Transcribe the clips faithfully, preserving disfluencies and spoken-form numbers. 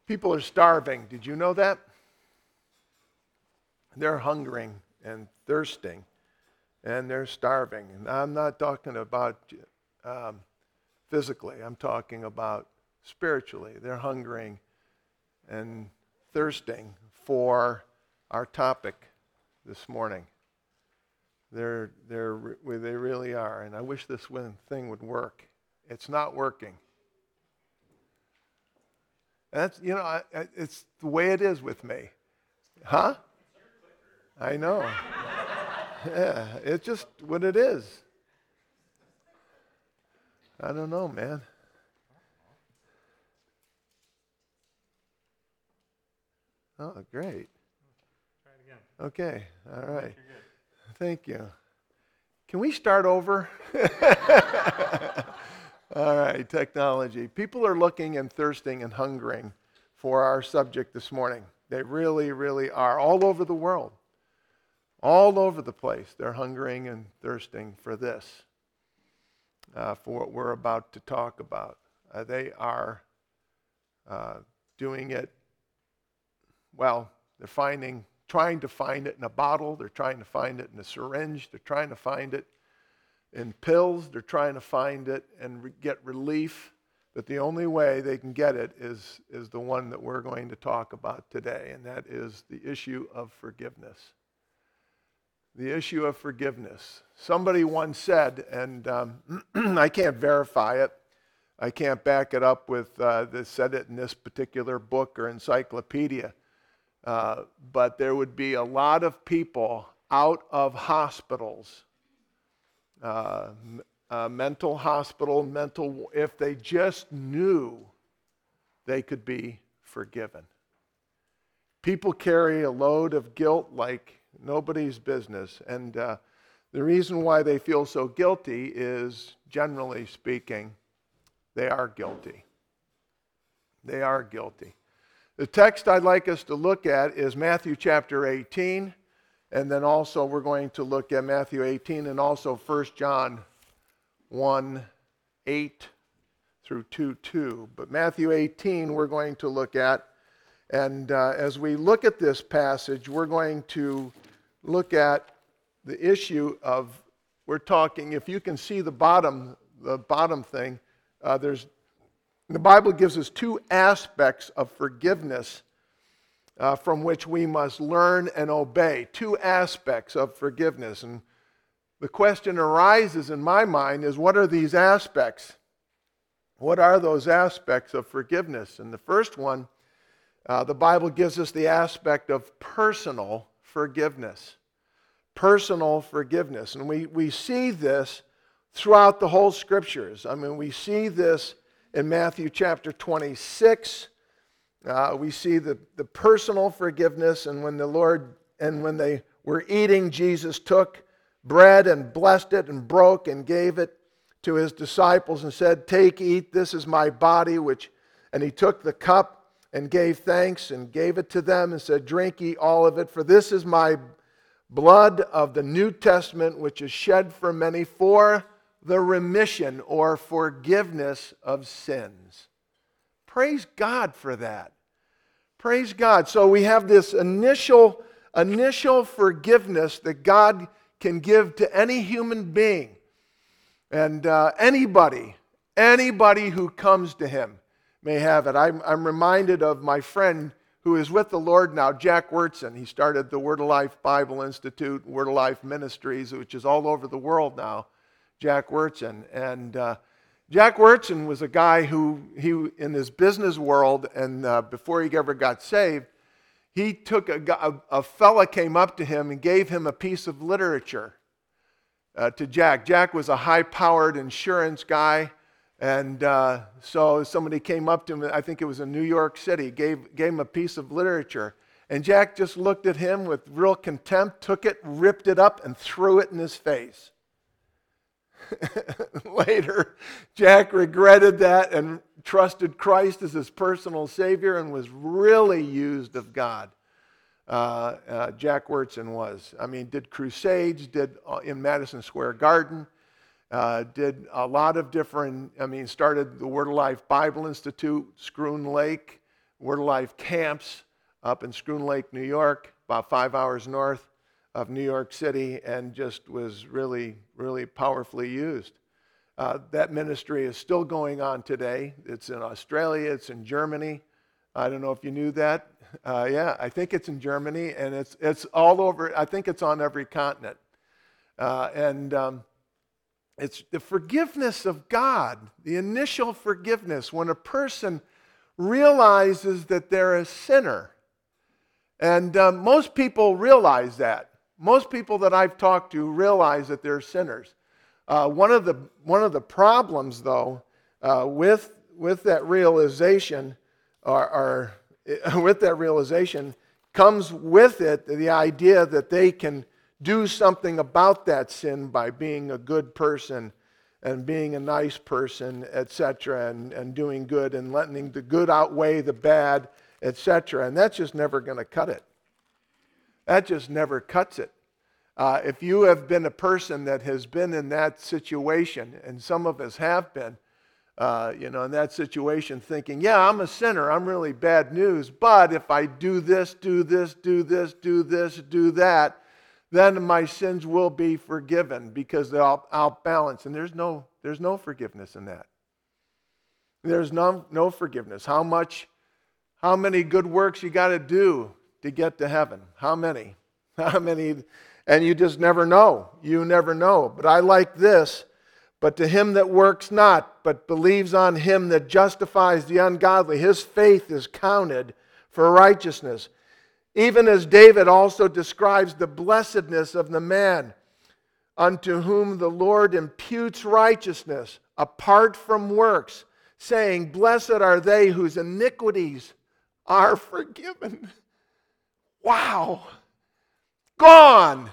People are starving. Did you know that? They're hungering and thirsting, and they're starving. And I'm not talking about um, physically. I'm talking about spiritually. They're hungering and thirsting for our topic this morning. They're, they're, they really are. And I wish this thing would work. It's not working. That's, you know, I, I, it's the way it is with me. Huh? I know. Yeah, it's just what it is. I don't know, man. Oh, great. Try it again. Okay, all right. Thank you. Can we start over? All right, technology. People are looking and thirsting and hungering for our subject this morning. They really, really are. All over the world. All over the place. They're hungering and thirsting for this, uh, for what we're about to talk about. Uh, they are uh, doing it, well, they're finding, trying to find it in a bottle. They're trying to find it in a syringe. They're trying to find it in pills. They're trying to find it and re- get relief. But the only way they can get it is, is the one that we're going to talk about today, and that is the issue of forgiveness. The issue of forgiveness. Somebody once said, and um, I can't verify it, I can't back it up with, uh, they said it in this particular book or encyclopedia, uh, but there would be a lot of people out of hospitals, uh, uh, mental hospital, mental, if they just knew they could be forgiven. People carry a load of guilt like nobody's business. And uh, the reason why they feel so guilty is, generally speaking, they are guilty. They are guilty. The text I'd like us to look at is Matthew chapter eighteen, and then also we're going to look at Matthew eighteen and also First John one, eight through two, two. But Matthew eighteen we're going to look at, and uh, as we look at this passage, we're going to look at the issue of, we're talking, if you can see the bottom, the bottom thing, uh, there's, the Bible gives us two aspects of forgiveness uh, from which we must learn and obey. Two aspects of forgiveness. And the question arises in my mind is, what are these aspects? What are those aspects of forgiveness? And the first one, uh, the Bible gives us the aspect of personal forgiveness. Personal forgiveness. And we, we see this throughout the whole Scriptures. I mean, we see this in Matthew chapter twenty-six. Uh, we see the, the personal forgiveness, and when the Lord, and when they were eating, Jesus took bread and blessed it and broke and gave it to his disciples and said, "Take, eat, this is my body," which, and he took the cup and gave thanks and gave it to them and said, "Drink ye all of it, for this is my blood of the New Testament, which is shed for many for the remission or forgiveness of sins." Praise God for that. Praise God. So we have this initial, initial forgiveness that God can give to any human being. And uh, anybody, anybody who comes to him may have it. I'm, I'm reminded of my friend who is with the Lord now, Jack Wyrtzen. He started the Word of Life Bible Institute, Word of Life Ministries, which is all over the world now, Jack Wyrtzen. And uh, Jack Wyrtzen was a guy who, he in his business world, and uh, before he ever got saved, he took a, a, a fella came up to him and gave him a piece of literature uh, to Jack. Jack was a high-powered insurance guy. And uh, so somebody came up to him, I think it was in New York City, gave, gave him a piece of literature. And Jack just looked at him with real contempt, took it, ripped it up, and threw it in his face. Later, Jack regretted that and trusted Christ as his personal Savior and was really used of God. Uh, uh, Jack Wyrtzen was. I mean, did crusades, did uh, in Madison Square Garden. Uh, did a lot of different, I mean, started the Word of Life Bible Institute, Scroon Lake, Word of Life camps up in Schroon Lake, New York, about five hours north of New York City, and just was really, really powerfully used. Uh, that ministry is still going on today. It's in Australia, it's in Germany. I don't know if you knew that. Uh, yeah, I think it's in Germany, and it's it's all over. I think it's on every continent. Uh, and um, it's the forgiveness of God, the initial forgiveness, when a person realizes that they're a sinner. And um, most people realize that. Most people that I've talked to realize that they're sinners. Uh, one of the one of the problems, though, uh, with with that realization, or, or with that realization, comes with it the idea that they can do something about that sin by being a good person and being a nice person, et cetera, and, and doing good and letting the good outweigh the bad, et cetera. And that's just never going to cut it. That just never cuts it. Uh, if you have been a person that has been in that situation, and some of us have been, uh, you know, in that situation thinking, yeah, I'm a sinner, I'm really bad news, but if I do this, do this, do this, do this, do that, then my sins will be forgiven because they'll outbalance. And there's no, there's no forgiveness in that. There's no, no forgiveness. How much, how many good works you got to do to get to heaven? How many? How many? And you just never know. You never know. But I like this. But to him that works not, but believes on him that justifies the ungodly, his faith is counted for righteousness. Even as David also describes the blessedness of the man unto whom the Lord imputes righteousness apart from works, saying, blessed are they whose iniquities are forgiven. Wow. Gone.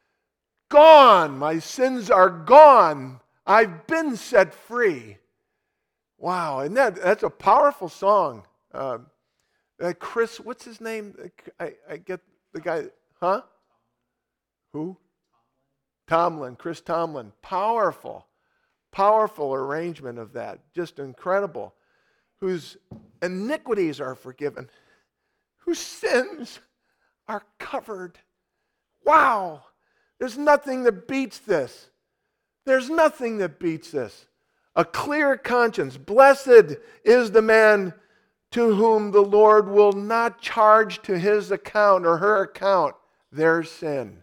Gone. My sins are gone. I've been set free. Wow. And that, that's a powerful song. Uh, uh, Chris, what's his name? I, I get the guy, huh? Who? Tomlin. Chris Tomlin. Powerful. Powerful arrangement of that. Just incredible. Whose iniquities are forgiven. Whose sins are covered. Wow. There's nothing that beats this. There's nothing that beats this. A clear conscience. Blessed is the man to whom the Lord will not charge to his account or her account their sin.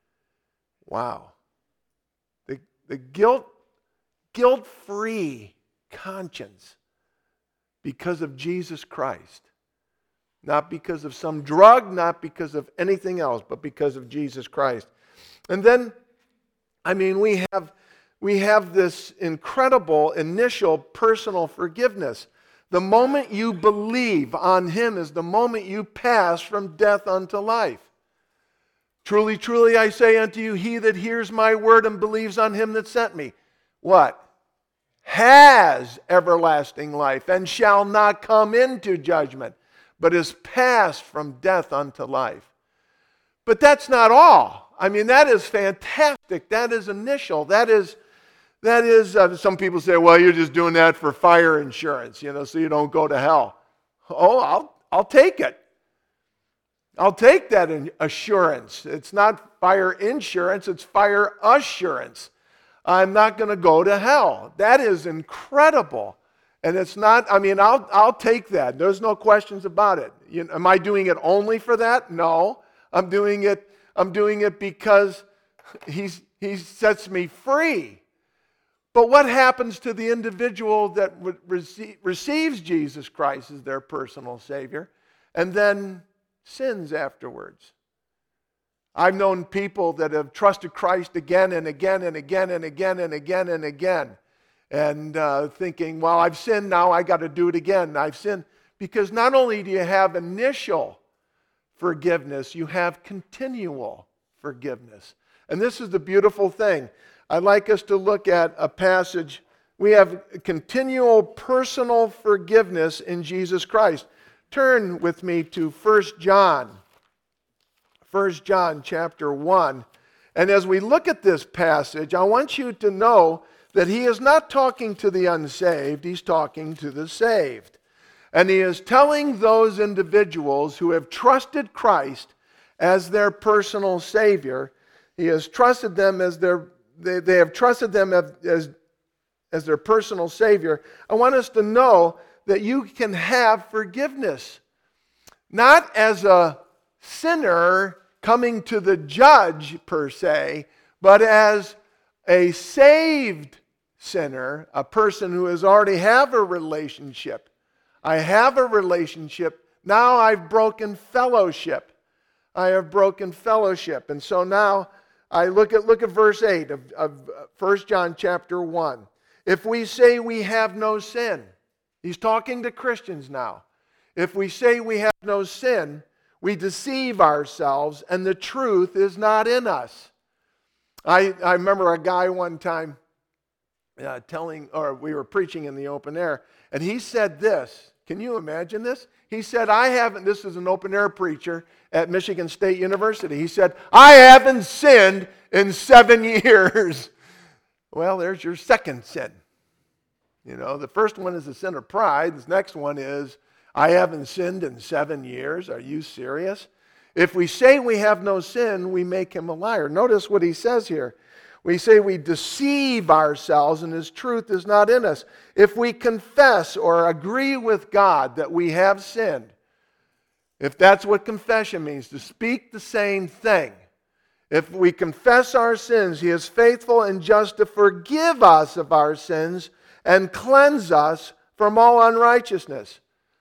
Wow. The, the guilt, guilt-free conscience because of Jesus Christ. Not because of some drug, not because of anything else, but because of Jesus Christ. And then, I mean, we have we have this incredible initial personal forgiveness. The moment you believe on him is the moment you pass from death unto life. Truly, truly, I say unto you, he that hears my word and believes on him that sent me, what? Has everlasting life and shall not come into judgment, but is passed from death unto life. But that's not all. I mean, that is fantastic. That is initial. That is, that is. Uh, some people say, well, you're just doing that for fire insurance, you know, so you don't go to hell. Oh, I'll, I'll take it. I'll take that assurance. It's not fire insurance, it's fire assurance. I'm not going to go to hell. That is incredible. And it's not, I mean, I'll I'll take that. There's no questions about it. You, am I doing it only for that? No. I'm doing it, I'm doing it because he's he sets me free. But what happens to the individual that rece- receives Jesus Christ as their personal Savior and then sins afterwards? I've known people that have trusted Christ again and again and again and again and again and again. And uh, thinking, well, I've sinned now, I got to do it again. I've sinned. Because not only do you have initial forgiveness, you have continual forgiveness. And this is the beautiful thing. I'd like us to look at a passage. We have continual personal forgiveness in Jesus Christ. Turn with me to First John. First John chapter one. And as we look at this passage, I want you to know that he is not talking to the unsaved, he's talking to the saved. And he is telling those individuals who have trusted Christ as their personal Savior, he has trusted them as their, they, they have trusted them as, as, as their personal Savior. I want us to know that you can have forgiveness. Not as a sinner coming to the judge per se, but as a saved sinner, a person who has already have a relationship. I have a relationship. Now I've broken fellowship. I have broken fellowship. And so now I look at look at verse eight of, of First John chapter one. If we say we have no sin, he's talking to Christians now. If we say we have no sin, we deceive ourselves and the truth is not in us. I, I remember a guy one time uh, telling, or we were preaching in the open air, and he said this. Can you imagine this? He said, I haven't, this is an open air preacher at Michigan State University. He said, I haven't sinned in seven years. Well, there's your second sin. You know, the first one is the sin of pride. The next one is, I haven't sinned in seven years. Are you serious? If we say we have no sin, we make him a liar. Notice what he says here. We say we deceive ourselves and his truth is not in us. If we confess or agree with God that we have sinned, if that's what confession means, to speak the same thing. If we confess our sins, he is faithful and just to forgive us of our sins and cleanse us from all unrighteousness.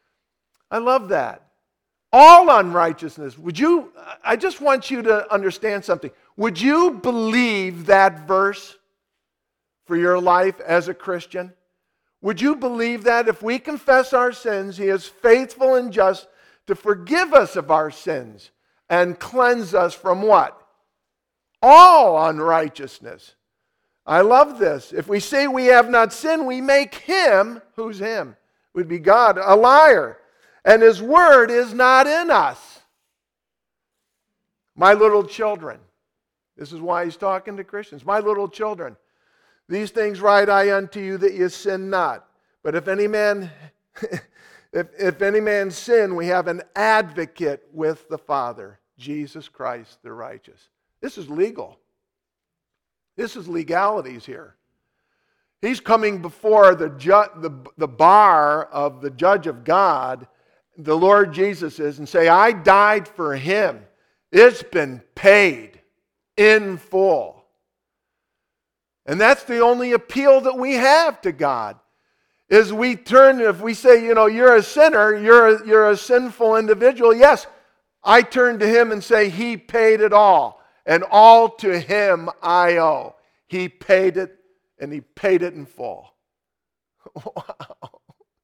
I love that. All unrighteousness. Would you, I just want you to understand something. Would you believe that verse for your life as a Christian? Would you believe that if we confess our sins, he is faithful and just to forgive us of our sins and cleanse us from what? All unrighteousness. I love this. If we say we have not sinned, we make him, who's him? Would be God, a liar. And his word is not in us. My little children. This is why he's talking to Christians. My little children, these things write I unto you that you sin not. But if any man, if, if any man sin, we have an advocate with the Father, Jesus Christ the righteous. This is legal. This is legalities here. He's coming before the, ju- the, the bar of the judge of God, the Lord Jesus is, and say, I died for him. It's been paid in full. And that's the only appeal that we have to God. Is we turn, if we say, you know, you're a sinner, you're a, you're a sinful individual. Yes, I turn to him and say, he paid it all. And all to him I owe. He paid it, and he paid it in full. Wow.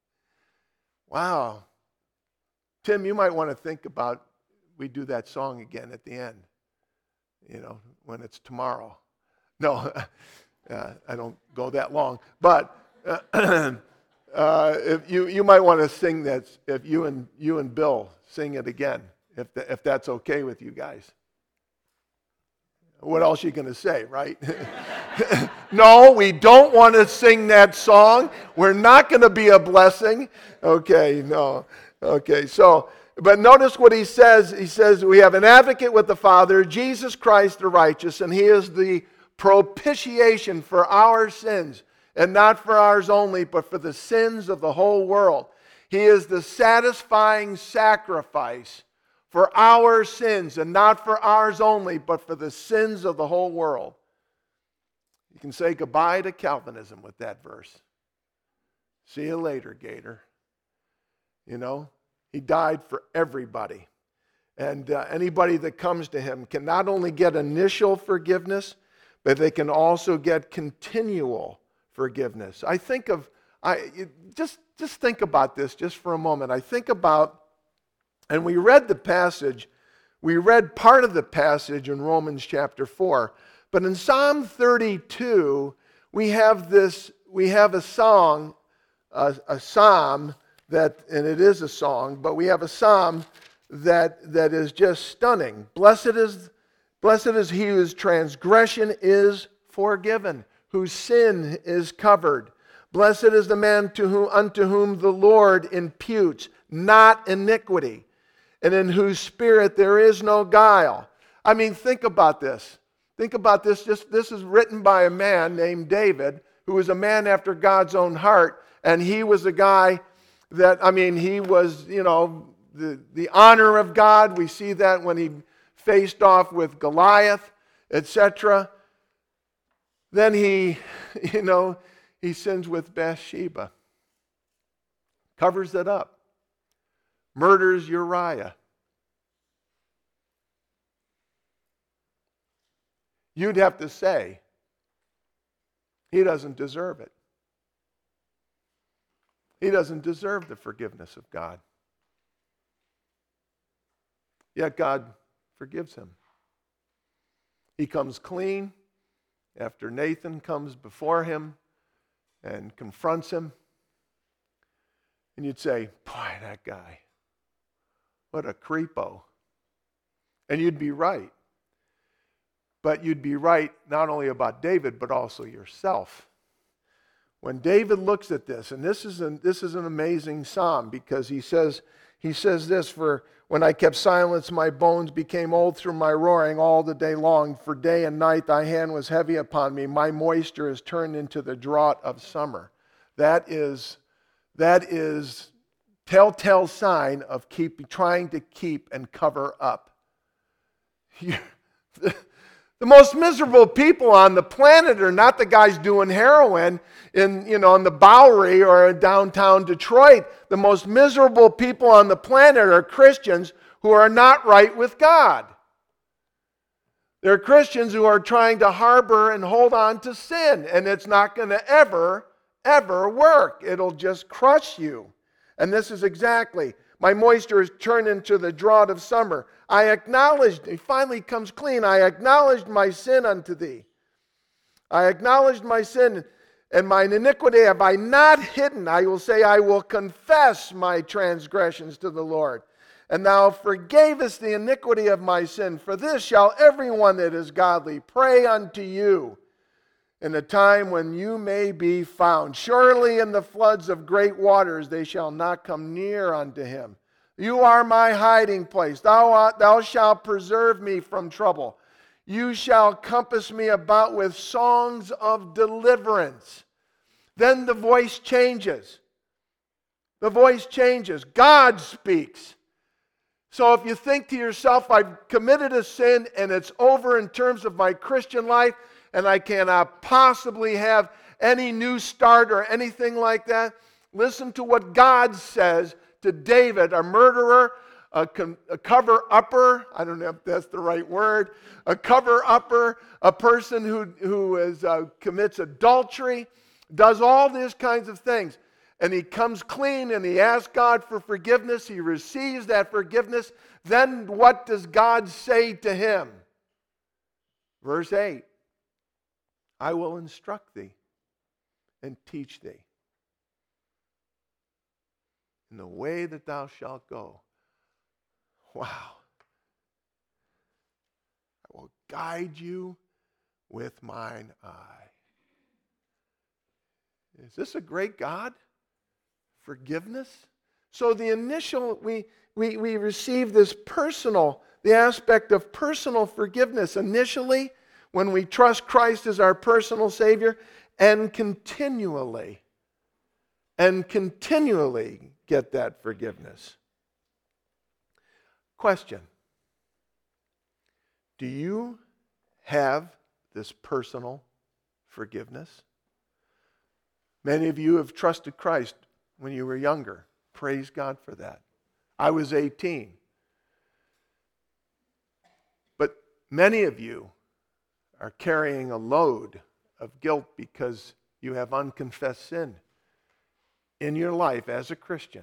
Wow. Tim, you might want to think about, we do that song again at the end, you know, when it's tomorrow. No, uh, I don't go that long. But uh, uh, if you you might want to sing that, if you and you and Bill sing it again, if the, if that's okay with you guys. What else are you going to say, right? No, we don't want to sing that song. We're not going to be a blessing. Okay, no. Okay, so, but notice what he says. He says, we have an advocate with the Father, Jesus Christ the righteous, and he is the propitiation for our sins, and not for ours only, but for the sins of the whole world. He is the satisfying sacrifice for our sins, and not for ours only, but for the sins of the whole world. You can say goodbye to Calvinism with that verse. See you later, Gator. You know, he died for everybody. And uh, anybody that comes to him can not only get initial forgiveness, but they can also get continual forgiveness. I think of, I just, just think about this just for a moment. I think about, and we read the passage, we read part of the passage in Romans chapter four, but in Psalm thirty-two, we have this, we have a song, a, a psalm that, and it is a song, but we have a psalm that, that is just stunning. Blessed is, blessed is he whose transgression is forgiven, whose sin is covered. Blessed is the man to whom, unto whom the Lord imputes not iniquity, and in whose spirit there is no guile. I mean, think about this. Think about this. Just, this is written by a man named David, who was a man after God's own heart, and he was a guy that, I mean, he was, you know, the, the honor of God. We see that when he faced off with Goliath, et cetera. Then he, you know, he sins with Bathsheba, covers it up, murders Uriah. You'd have to say, he doesn't deserve it. He doesn't deserve the forgiveness of God. Yet God forgives him. He comes clean after Nathan comes before him and confronts him. And you'd say, boy, that guy, what a creepo. And you'd be right. But you'd be right not only about David, but also yourself. When David looks at this, and this is an, this is an amazing psalm, because he says, he says this, for when I kept silence, my bones became old through my roaring all the day long. For day and night thy hand was heavy upon me. My moisture is turned into the drought of summer. That is, that is telltale sign of keep, trying to keep and cover up. The most miserable people on the planet are not the guys doing heroin in, you know, in the Bowery or in downtown Detroit. The most miserable people on the planet are Christians who are not right with God. They're Christians who are trying to harbor and hold on to sin, and it's not going to ever, ever work. It'll just crush you. And this is exactly, my moisture is turned into the drought of summer. I acknowledged, he finally comes clean, I acknowledged my sin unto thee. I acknowledged my sin, and mine iniquity have I not hidden. I will say, I will confess my transgressions to the Lord. And thou forgavest the iniquity of my sin. For this shall everyone that is godly pray unto you in the time when you may be found. Surely in the floods of great waters they shall not come near unto him. You are my hiding place. Thou, art, thou shalt preserve me from trouble. You shall compass me about with songs of deliverance. Then the voice changes. The voice changes. God speaks. So if you think to yourself, I've committed a sin and it's over in terms of my Christian life, and I cannot possibly have any new start or anything like that, listen to what God says to David, a murderer, a, com- a cover-upper, I don't know if that's the right word, a cover-upper, a person who, who is, uh, commits adultery, does all these kinds of things. And he comes clean and he asks God for forgiveness. He receives that forgiveness. Then what does God say to him? Verse eight, I will instruct thee and teach thee in the way that thou shalt go. Wow. I will guide you with mine eye. Is this a great God? Forgiveness? So the initial, we, we, we receive this personal, the aspect of personal forgiveness initially when we trust Christ as our personal Savior, and continually, and continually get that forgiveness. Question. Do you have this personal forgiveness? Many of you have trusted Christ when you were younger. Praise God for that. I was eighteen. But many of you are carrying a load of guilt because you have unconfessed sin in your life as a Christian.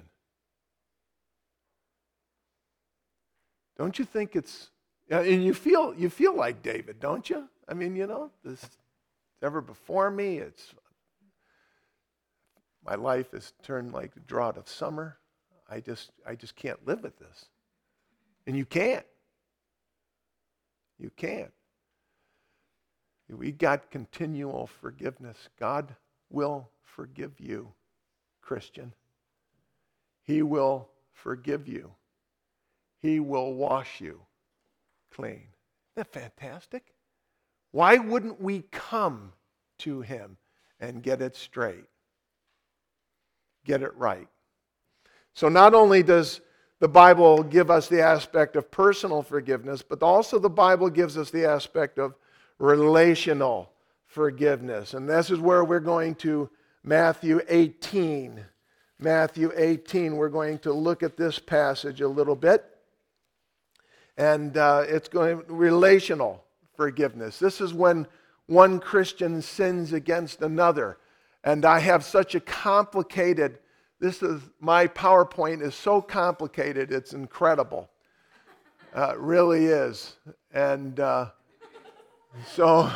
Don't you think it's, and you feel you feel like David, don't you? I mean, you know, this is ever before me. It's my life has turned like the drought of summer. I just I just can't live with this. And you can't. You can't. We got continual forgiveness. God will forgive you, Christian. He will forgive you. He will wash you clean. Isn't that fantastic? Why wouldn't we come to him and get it straight? Get it right. So not only does the Bible give us the aspect of personal forgiveness, but also the Bible gives us the aspect of relational forgiveness. And this is where we're going to Matthew eighteen. Matthew eighteen, we're going to look at this passage a little bit. And uh, it's going relational forgiveness. This is when one Christian sins against another. And I have such a complicated, this is, my PowerPoint is so complicated, it's incredible. Uh, it really is. And uh, so,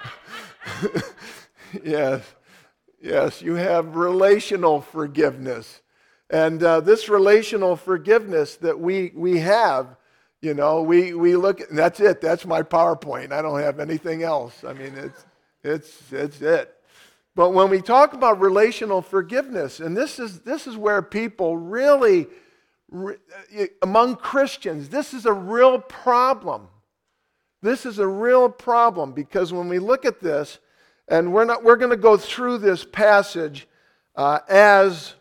yes, yes, you have relational forgiveness. And uh, this relational forgiveness that we, we have, you know, we, we look at, that's it, that's my PowerPoint. I don't have anything else. I mean, it's, it's, it's it. But when we talk about relational forgiveness, and this is, this is where people really, re, among Christians, this is a real problem. This is a real problem because when we look at this, and we're not, we're going to go through this passage uh, as,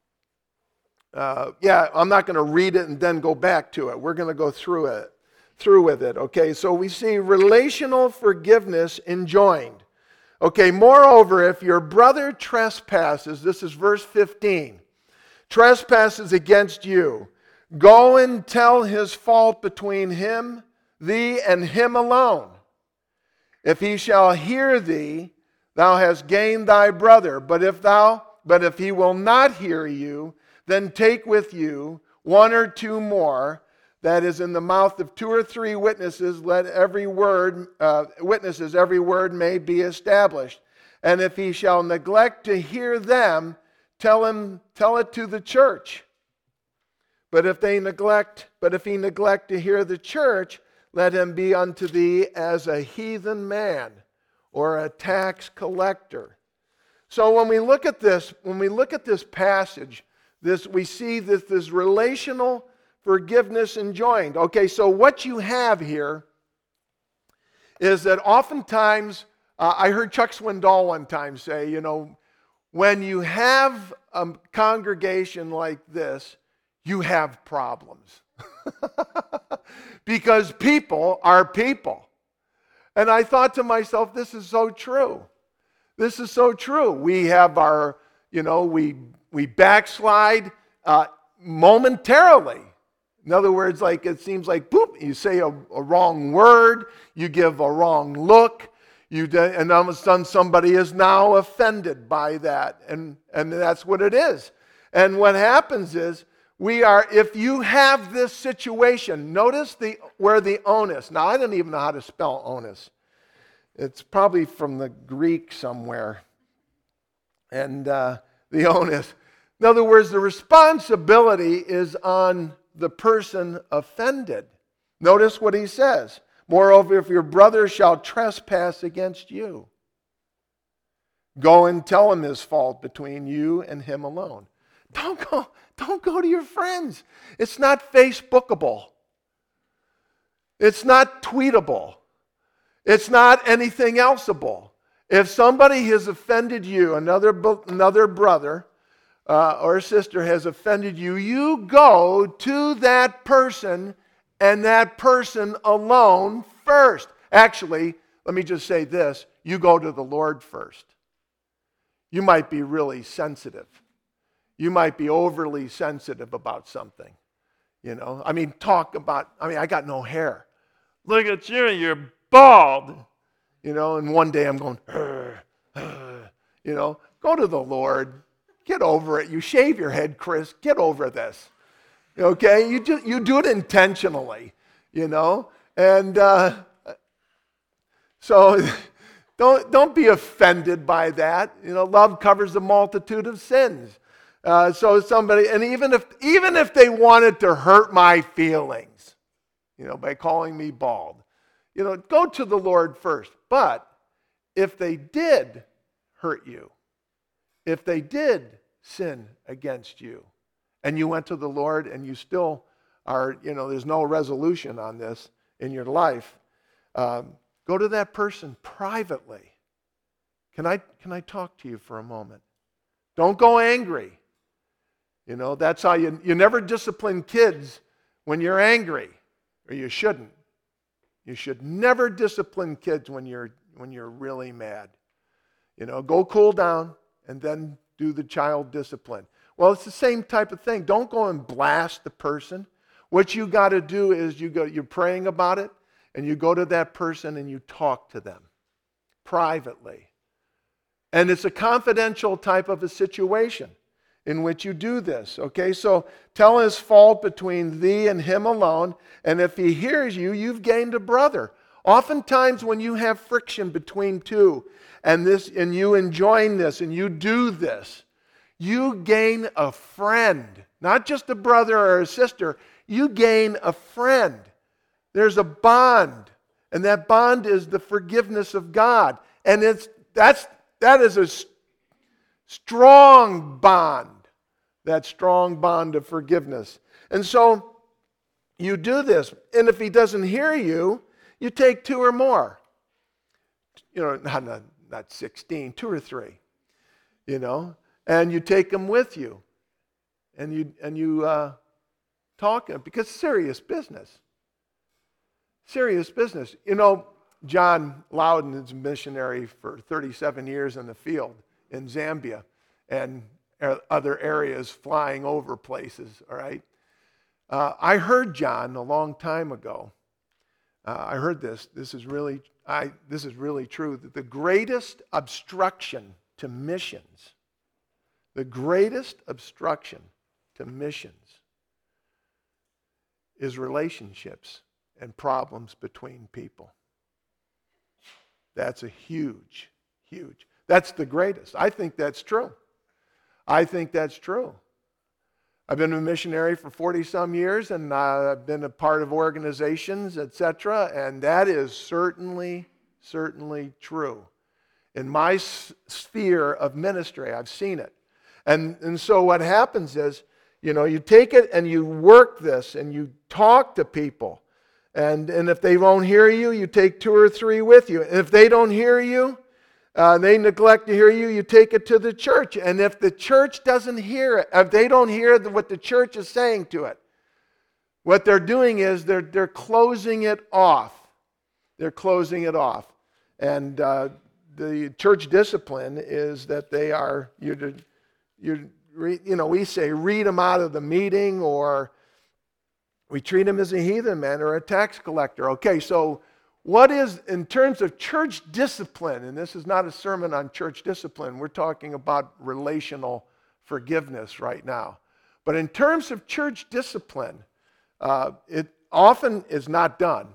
uh, yeah, I'm not going to read it and then go back to it. We're going to go through it, through with it. Okay, so we see relational forgiveness enjoined. Okay, moreover, if your brother trespasses, this is verse fifteen, trespasses against you, go and tell his fault between him, thee, and him alone. If he shall hear thee, thou hast gained thy brother. But if thou, but if he will not hear you, then take with you one or two more, that is in the mouth of two or three witnesses, let every word, uh, witnesses, every word may be established. And if he shall neglect to hear them, tell him, tell it to the church. But if they neglect, but if he neglect to hear the church, let him be unto thee as a heathen man or a tax collector. So when we look at this, when we look at this passage, this we see that this relational forgiveness enjoined. Okay, so what you have here is that oftentimes, uh, I heard Chuck Swindoll one time say, you know, when you have a congregation like this, you have problems. Because people are people. And I thought to myself, this is so true. This is so true. We have our, you know, we we backslide uh, momentarily. In other words, like it seems like, boop, you say a, a wrong word, you give a wrong look, you de- and all of a sudden somebody is now offended by that. And, and that's what it is. And what happens is, we are, if you have this situation, notice the where the onus. Now, I don't even know how to spell onus. It's probably from the Greek somewhere. And uh, the onus. In other words, the responsibility is on the person offended. Notice what he says. Moreover, if your brother shall trespass against you, go and tell him his fault between you and him alone. Don't go, don't go to your friends. It's not Facebookable. It's not tweetable. It's not anything elseable. If somebody has offended you, another, another brother uh, or sister has offended you, you go to that person and that person alone first. Actually, let me just say this. You go to the Lord first. You might be really sensitive. You might be overly sensitive about something. You know, I mean, talk about, I mean, I got no hair. Look at you, you're bald. You know, and one day I'm going, "Urgh, urgh," you know, go to the Lord. Get over it. You shave your head, Chris. Get over this. Okay? You do, you do it intentionally, you know. And uh, so don't, don't be offended by that. You know, love covers a multitude of sins. Uh, so somebody, and even if even if they wanted to hurt my feelings, you know, by calling me bald, you know, go to the Lord first. But if they did hurt you, if they did sin against you and you went to the Lord and you still are, you know, there's no resolution on this in your life, um, go to that person privately. Can I, can I talk to you for a moment? Don't go angry. You know, that's how you, you never discipline kids when you're angry, or you shouldn't. You should never discipline kids when you're, when you're really mad. You know, go cool down and then do the child discipline. Well, it's the same type of thing. Don't go and blast the person. What you got to do is you go, you're praying about it, and you go to that person and you talk to them privately. And it's a confidential type of a situation in which you do this. Okay, so tell his fault between thee and him alone, and if he hears you, you've gained a brother. Oftentimes when you have friction between two, and this, and you enjoin this, and you do this, you gain a friend. Not just a brother or a sister, you gain a friend. There's a bond, and that bond is the forgiveness of God. And it's that's that is a strong bond, that strong bond of forgiveness. And so you do this, and if he doesn't hear you, you take two or more. You know, not, not, not sixteen, two or three, you know, and you take them with you, and you, and you uh, talk, because serious business. Serious business. You know, John Loudon is a missionary for thirty-seven years in the field in Zambia and other areas, flying over places, all right? Uh, I heard John a long time ago. Uh, I heard this. This is really, I, this is really true. That the greatest obstruction to missions, the greatest obstruction to missions is relationships and problems between people. That's a huge, huge. That's the greatest. I think that's true. I think that's true. I've been a missionary for forty-some years, and uh, I've been a part of organizations, et cetera, and that is certainly, certainly true. In my s- sphere of ministry, I've seen it. And, and so what happens is, you know, you take it and you work this, and you talk to people. And, and if they won't hear you, you take two or three with you. And if they don't hear you, uh, they neglect to hear you, you take it to the church. And if the church doesn't hear it, if they don't hear what the church is saying to it, what they're doing is they're, they're closing it off. They're closing it off. And uh, the church discipline is that they are, you, you, you know, we say read them out of the meeting, or we treat him as a heathen man or a tax collector. Okay, so what is, in terms of church discipline, and this is not a sermon on church discipline, we're talking about relational forgiveness right now. But in terms of church discipline, uh, it often is not done.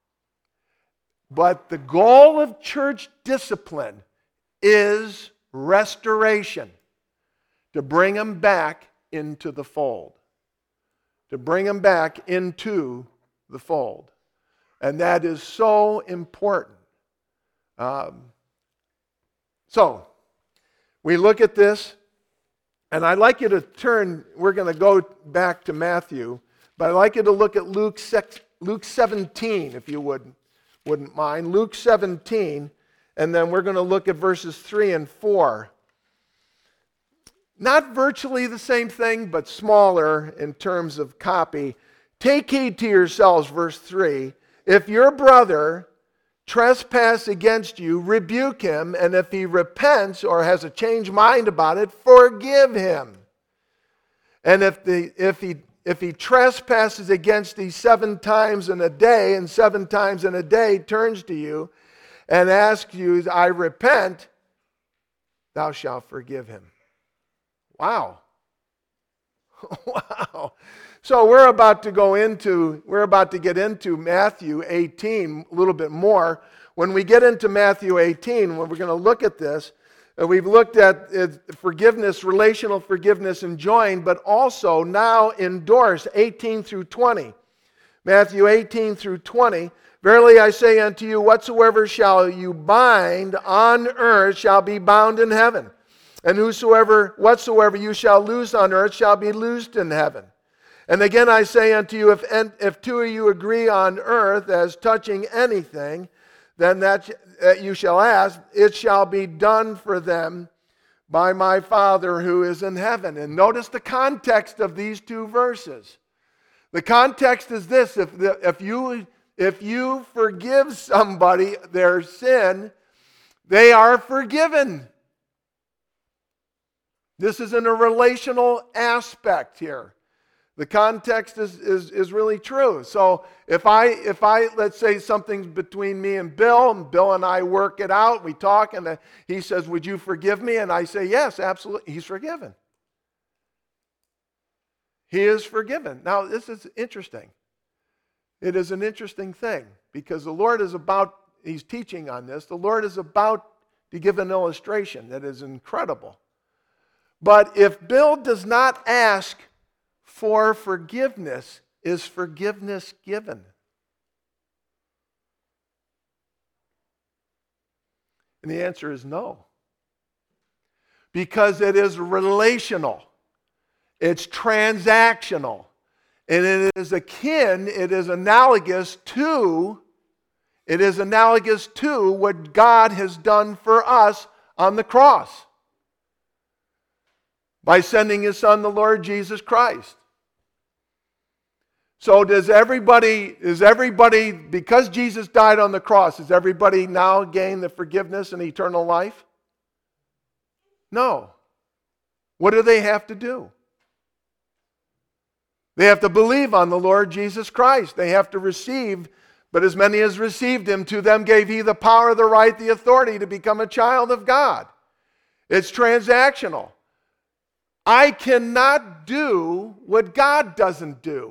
But the goal of church discipline is restoration, to bring them back into the fold. To bring them back into the fold. And that is so important. Um, so, we look at this, and I'd like you to turn, we're going to go back to Matthew, but I'd like you to look at Luke, Luke seventeen, if you would, wouldn't mind. Luke seventeen, and then we're going to look at verses three and four. Not virtually the same thing, but smaller in terms of copy. Take heed to yourselves, verse three. If your brother trespass against you, rebuke him, and if he repents or has a changed mind about it, forgive him. And if the if he if he trespasses against thee seven times in a day, and seven times in a day turns to you and asks you, I repent, thou shalt forgive him. Wow. Wow. So we're about to go into, we're about to get into Matthew eighteen a little bit more. When we get into Matthew eighteen, when we're going to look at this, uh, we've looked at uh, forgiveness, relational forgiveness enjoined, but also now endorsed, eighteen through twenty. Matthew eighteen through twenty. Verily I say unto you, whatsoever shall you bind on earth shall be bound in heaven. And whosoever, whatsoever you shall loose on earth shall be loosed in heaven. And again I say unto you, if, if two of you agree on earth as touching anything, then that you shall ask, it shall be done for them by my Father who is in heaven. And notice the context of these two verses. The context is this: if, the, if, you, if you forgive somebody their sin, they are forgiven. This is in a relational aspect here. The context is, is, is really true. So if I, if I, let's say something's between me and Bill, and Bill and I work it out, we talk, and he says, would you forgive me? And I say, yes, absolutely. He's forgiven. He is forgiven. Now, this is interesting. It is an interesting thing because the Lord is about, he's teaching on this, the Lord is about to give an illustration that is incredible. But if Bill does not ask for forgiveness, is forgiveness given? And the answer is no. Because it is relational. It's transactional. And it is akin, it is analogous to, it is analogous to what God has done for us on the cross by sending His Son, the Lord Jesus Christ. So does everybody, is everybody, because Jesus died on the cross, does everybody now gain the forgiveness and eternal life? No. What do they have to do? They have to believe on the Lord Jesus Christ. They have to receive, but as many as received Him, to them gave He the power, the right, the authority to become a child of God. It's transactional. I cannot do what God doesn't do.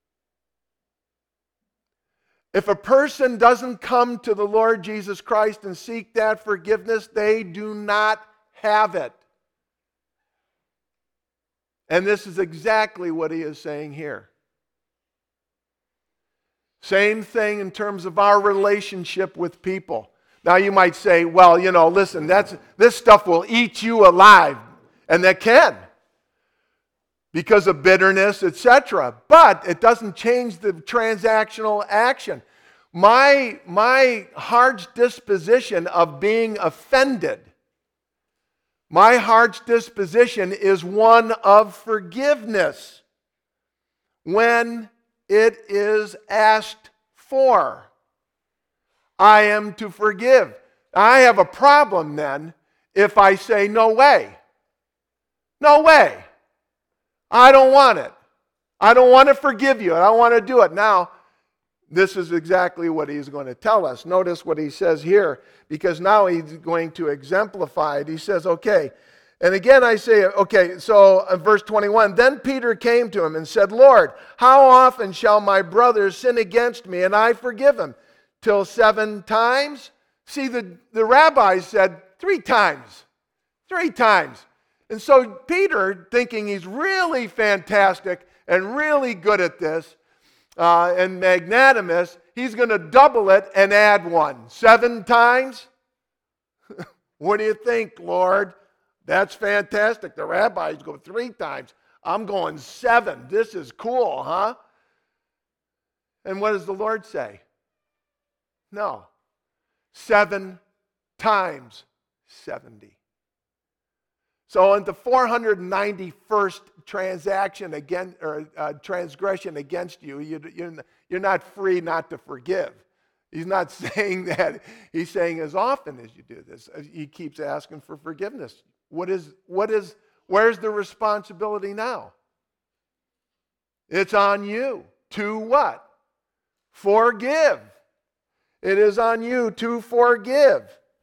If a person doesn't come to the Lord Jesus Christ and seek that forgiveness, they do not have it. And this is exactly what he is saying here. Same thing in terms of our relationship with people. Now you might say, well, you know, listen, that's, this stuff will eat you alive. And that can. Because of bitterness, et cetera. But it doesn't change the transactional action. My, my heart's disposition of being offended, my heart's disposition is one of forgiveness when it is asked for. I am to forgive. I have a problem then if I say, no way. No way. I don't want it. I don't want to forgive you. I don't want to do it. Now, this is exactly what he's going to tell us. Notice what he says here, because now he's going to exemplify it. He says, okay, and again I say, okay, so in verse twenty-one, then Peter came to him and said, Lord, how often shall my brother sin against me and I forgive him? Till seven times? See, the, the rabbis said three times. Three times. And so Peter, thinking he's really fantastic and really good at this uh, and magnanimous, he's going to double it and add one. Seven times? What do you think, Lord? That's fantastic. The rabbis go three times. I'm going seven. This is cool, huh? And what does the Lord say? No. Seven times seventy. So in the four hundred ninety-first transaction again, or uh, transgression against you, you you're, you're not free not to forgive. He's not saying that. He's saying as often as you do this, he keeps asking for forgiveness. What is, what is, where's the responsibility now? It's on you to what? Forgive. It is on you to forgive.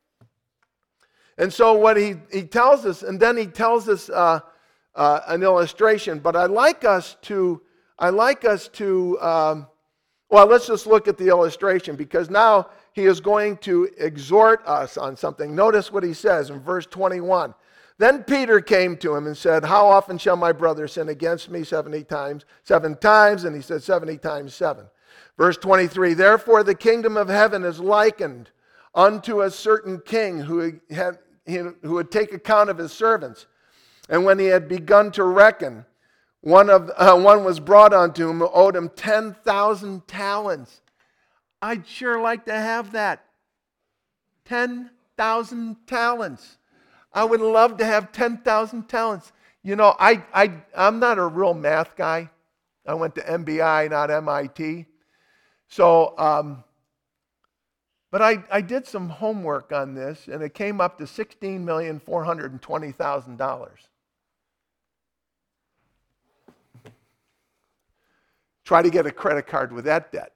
And so what he, he tells us, and then he tells us uh, uh, an illustration, but I like us to, I like us to, um, well, let's just look at the illustration, because now he is going to exhort us on something. Notice what he says in verse twenty-one. Then Peter came to him and said, how often shall my brother sin against me? Seventy times. Seven times. And he said seventy times seven. Verse twenty-three, therefore the kingdom of heaven is likened unto a certain king who had who would take account of his servants. And when he had begun to reckon, one of uh, one was brought unto him who owed him ten thousand talents. I'd sure like to have that. ten thousand talents. I would love to have ten thousand talents. You know, I, I, I'm not a real math guy. I went to M B I, not M I T. So, um, but I, I did some homework on this, and it came up to sixteen million four hundred twenty thousand dollars. Try to get a credit card with that debt.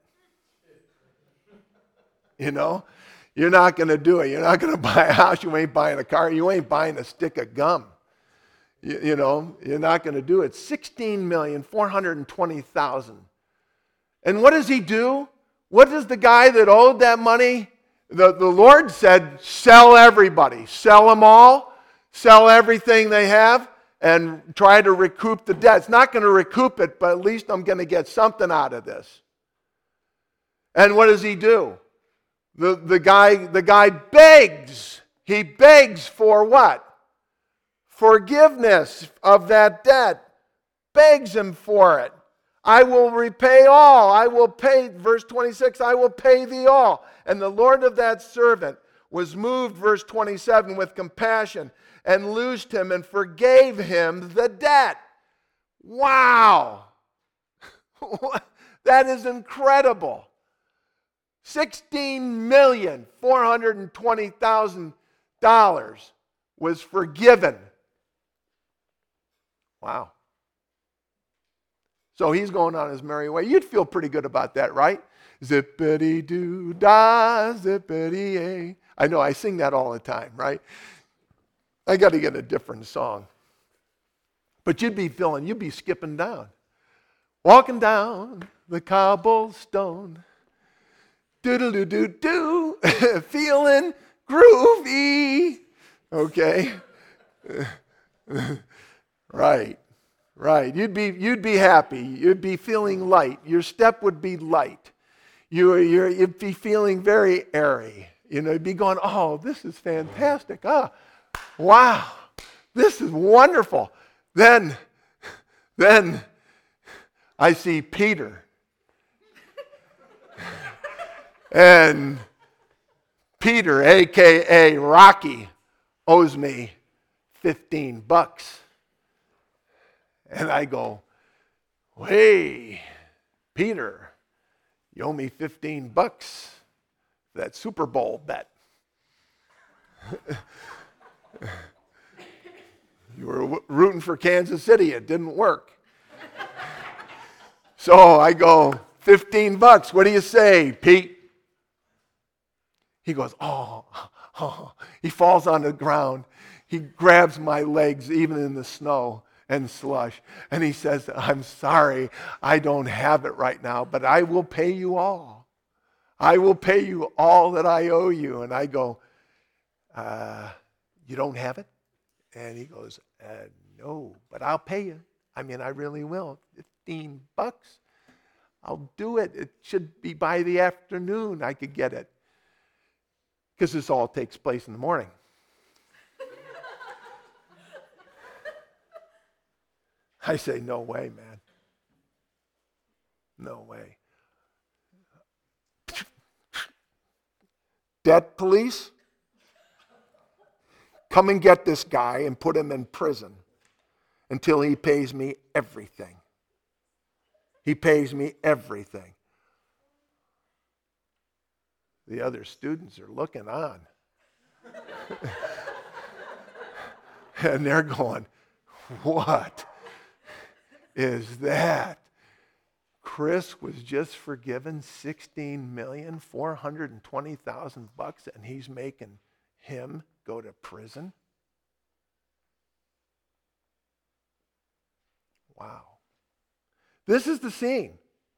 You know? You're not going to do it. You're not going to buy a house. You ain't buying a car. You ain't buying a stick of gum. You, you know, you're not going to do it. sixteen million four hundred twenty thousand dollars. And what does he do? What does the guy that owed that money? The, the Lord said, sell everybody. Sell them all. Sell everything they have and try to recoup the debt. It's not going to recoup it, but at least I'm going to get something out of this. And what does he do? The, the, guy, the guy begs. He begs for what? Forgiveness of that debt. Begs him for it. I will repay all. I will pay, verse twenty-six, I will pay thee all. And the Lord of that servant was moved, verse twenty-seven, with compassion and loosed him and forgave him the debt. Wow. That is incredible. sixteen million four hundred twenty thousand dollars was forgiven. Wow. So he's going on his merry way. You'd feel pretty good about that, right? Zippity-doo-dah, zippity-ay. I know, I sing that all the time, right? I got to get a different song. But you'd be feeling, you'd be skipping down. Walking down the cobblestone. Doodle-doo-doo-doo. Feeling groovy. Okay. Right. Right. You'd be, you'd be happy. You'd be feeling light. Your step would be light. You, you're, you'd be feeling very airy. You know, you'd be going, oh, this is fantastic. Ah, wow. This is wonderful. Then, then I see Peter. And Peter, a k a. Rocky, owes me fifteen bucks. And I go, hey, Peter, you owe me fifteen bucks for that Super Bowl bet. You were w- rooting for Kansas City. It didn't work. So I go, fifteen bucks. What do you say, Pete? He goes, oh, oh. He falls on the ground. He grabs my legs, even in the snow and slush. And he says, I'm sorry, I don't have it right now, but I will pay you all. I will pay you all that I owe you. And I go, uh, you don't have it? And he goes, uh, no, but I'll pay you. I mean, I really will. fifteen bucks. I'll do it. It should be by the afternoon I could get it. Because this all takes place in the morning. I say, no way, man. No way. Debt police, come and get this guy and put him in prison until he pays me everything. He pays me everything. The other students are looking on. And they're going, what is that? Chris was just forgiven sixteen million four hundred twenty thousand bucks and he's making him go to prison? Wow. This is the scene.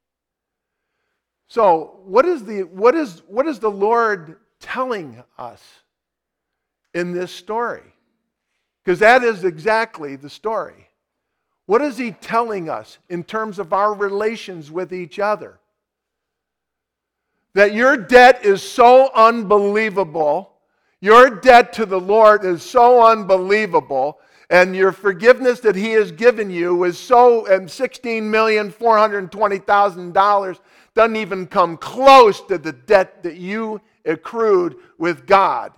So, what is the what is what is the Lord telling us in this story? Because that is exactly the story. What is he telling us in terms of our relations with each other? That your debt is so unbelievable, Your debt to the Lord is so unbelievable, and your forgiveness that He has given you is so, and sixteen million four hundred twenty thousand dollars doesn't even come close to the debt that you accrued with God.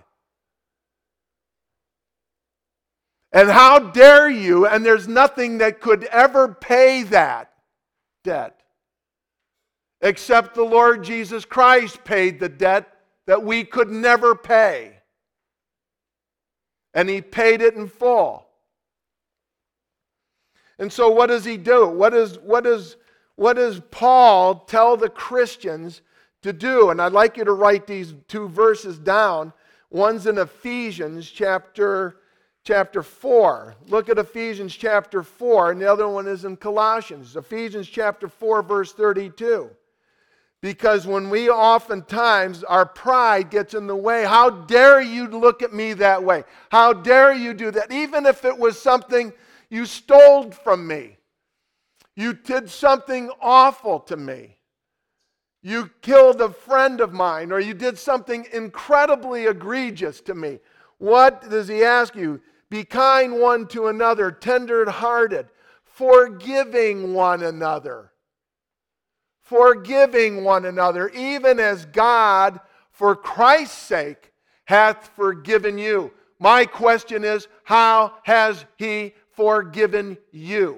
And how dare you, and there's nothing that could ever pay that debt, except the Lord Jesus Christ paid the debt that we could never pay. And He paid it in full. And so what does He do? What is, what is, what does Paul tell the Christians to do? And I'd like you to write these two verses down. One's in Ephesians chapter, chapter four. Look at Ephesians chapter four, and the other one is in Colossians. Ephesians chapter four, verse thirty-two. Because when we oftentimes, our pride gets in the way. How dare you look at me that way? How dare you do that? Even if it was something you stole from me. You did something awful to me. You killed a friend of mine, or you did something incredibly egregious to me. What does he ask you? Be kind one to another, tender-hearted, forgiving one another. Forgiving one another, even as God, for Christ's sake, hath forgiven you. My question is, how has He forgiven you?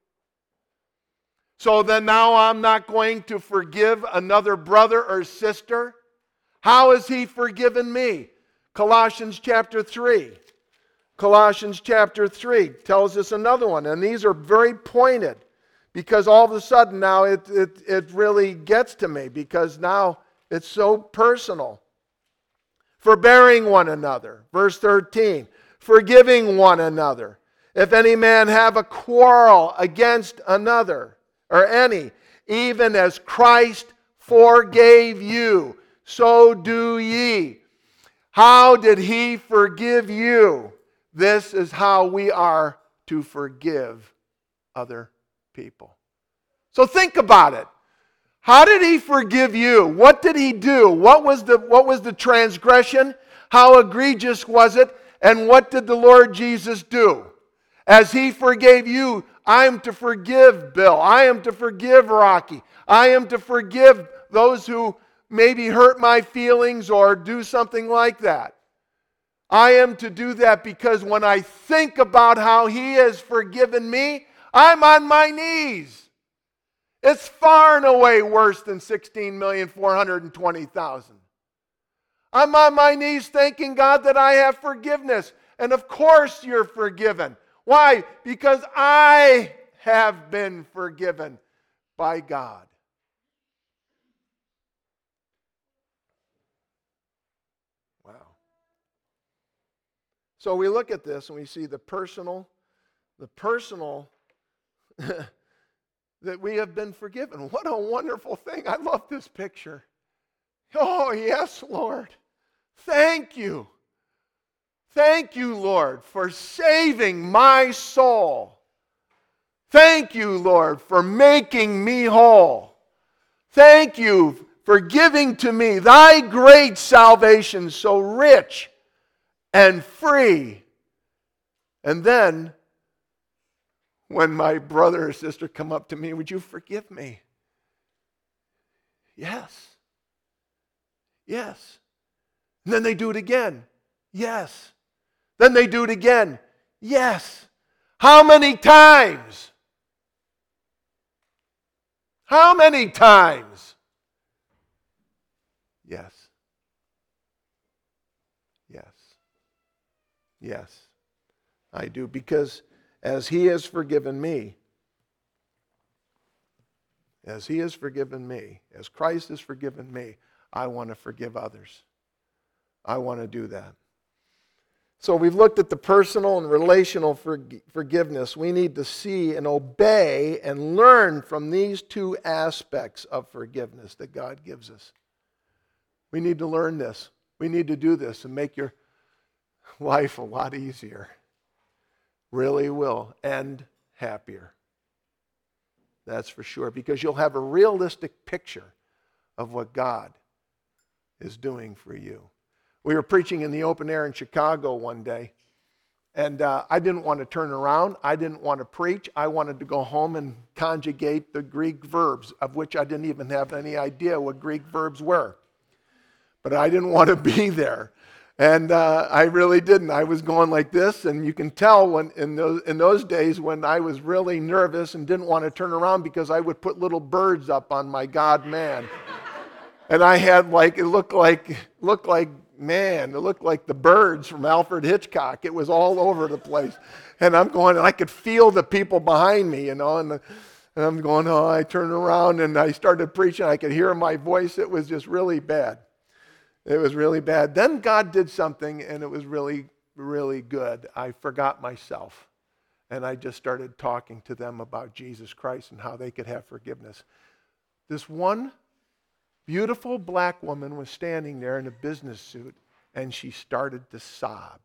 So then now I'm not going to forgive another brother or sister? How has He forgiven me? Colossians chapter three. Colossians chapter three tells us another one, and these are very pointed. Because all of a sudden now it, it, it really gets to me, because now it's so personal. Forbearing one another, verse thirteen. Forgiving one another. If any man have a quarrel against another, or any, even as Christ forgave you, so do ye. How did He forgive you? This is how we are to forgive other people. So think about it. How did He forgive you? What did He do? What was the, what was the transgression? How egregious was it? And what did the Lord Jesus do? As He forgave you, I am to forgive Bill. I am to forgive Rocky. I am to forgive those who maybe hurt my feelings or do something like that. I am to do that because when I think about how He has forgiven me, I'm on my knees. It's far and away worse than sixteen million four hundred twenty thousand. I'm on my knees thanking God that I have forgiveness. And of course you're forgiven. Why? Because I have been forgiven by God. Wow. So we look at this and we see the personal, the personal that we have been forgiven. What a wonderful thing. I love this picture. Oh, yes, Lord. Thank you. Thank you, Lord, for saving my soul. Thank you, Lord, for making me whole. Thank you for giving to me thy great salvation, so rich and free. And then, when my brother or sister come up to me, would you forgive me? Yes. Yes. And then they do it again. Yes. Then they do it again. Yes. How many times? How many times? Yes. Yes. Yes. I do, because as He has forgiven me, as He has forgiven me, as Christ has forgiven me, I want to forgive others. I want to do that. So we've looked at the personal and relational forgiveness. We need to see and obey and learn from these two aspects of forgiveness that God gives us. We need to learn this. We need to do this and make your life a lot easier. Really will, and happier. That's for sure, because you'll have a realistic picture of what God is doing for you. We were preaching in the open air in Chicago one day, and uh, I didn't want to turn around. I didn't want to preach. I wanted to go home and conjugate the Greek verbs, of which I didn't even have any idea what Greek verbs were. But I didn't want to be there. And uh, I really didn't. I was going like this, and you can tell when in those, in those days when I was really nervous and didn't want to turn around because I would put little birds up on my God man. And I had like, it looked like, looked like, man, it looked like the birds from Alfred Hitchcock. It was all over the place. And I'm going, and I could feel the people behind me, you know, and, the, and I'm going, oh, I turned around and I started preaching. I could hear my voice. It was just really bad. It was really bad. Then God did something, and it was really, really good. I forgot myself, and I just started talking to them about Jesus Christ and how they could have forgiveness. This one beautiful black woman was standing there in a business suit, and she started to sob.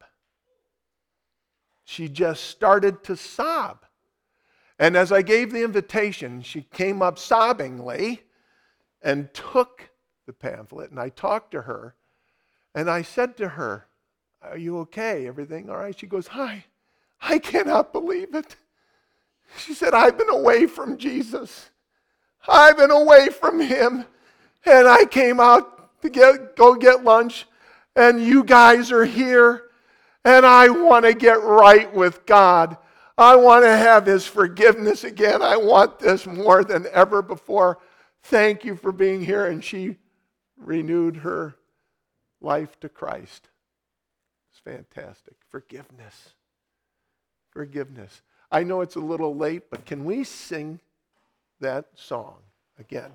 She just started to sob. And as I gave the invitation, she came up sobbingly and took the pamphlet, and I talked to her, and I said to her, are you okay? Everything all right? She goes, hi, I cannot believe it. She said, I've been away from Jesus. I've been away from him, and I came out to get go get lunch, and you guys are here, and I want to get right with God. I want to have his forgiveness again. I want this more than ever before. Thank you for being here. And she renewed her life to Christ. It's fantastic. Forgiveness. Forgiveness. I know it's a little late, but can we sing that song again?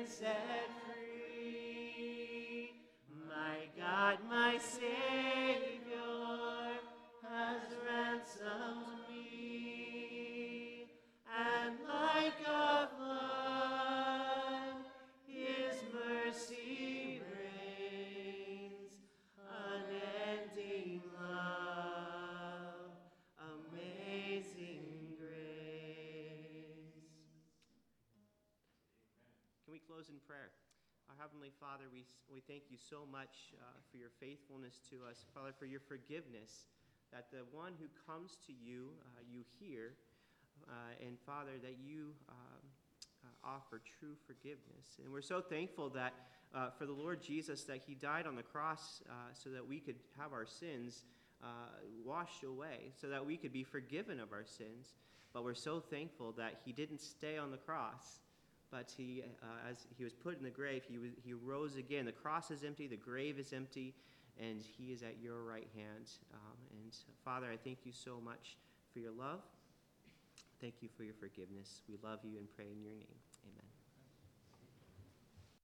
set free. My God, my Savior, has ransomed me, and like a flood, his mercy reigns, unending love, amazing grace. Can we close in prayer? Our Heavenly Father, we, we thank you so much uh, for your faithfulness to us, Father, for your forgiveness, that the one who comes to you, uh, you hear, uh, and Father, that you um, uh, offer true forgiveness. And we're so thankful that uh, for the Lord Jesus, that he died on the cross uh, so that we could have our sins uh, washed away, so that we could be forgiven of our sins. But we're so thankful that he didn't stay on the cross, but he, uh, as he was put in the grave, he, was, he rose again. The cross is empty, the grave is empty, and he is at your right hand. Um, and Father, I thank you so much for your love. Thank you for your forgiveness. We love you and pray in your name.